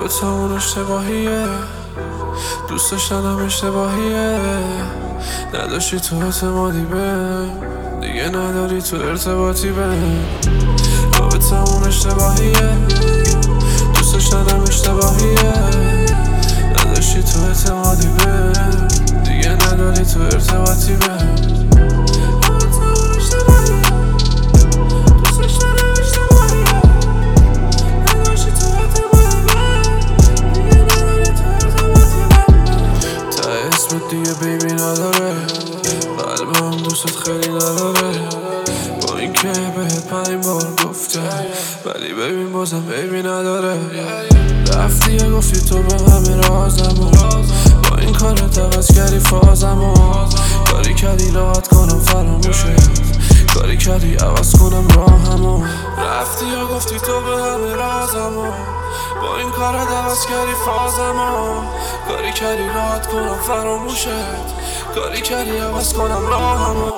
رابطه اون اشتباهیه، دوست داشتنم اشتباهیه. نداشتی تو اعتمادی بهم، دیگه نداری تو ارتباطی بهم. رابطه اون اشتباهیه، دوست داشتنم اشتباهیه. نداشتی تو اعتمادی بهم، دیگه نداری تو ارتباطی بهم. دیگه بیبی نداره، قلبم دوست خیلی نداره. با این که بهت 5 بار گفتم، ولی ببین بازم بیبی نداره. رفتی یه گفتی تو به همه رازمو، با این کارت عوض کردی فازمو. کاری کردی راحت کنم فراموشت، کاری کردی عوض کنم راهمو. رفتی یا گفتی تو به همه رازمو، با این کارت عوض کردی فازمو. کاری کردی راحت کنم فراموشت، کاری کردی عوض کنم راهمو.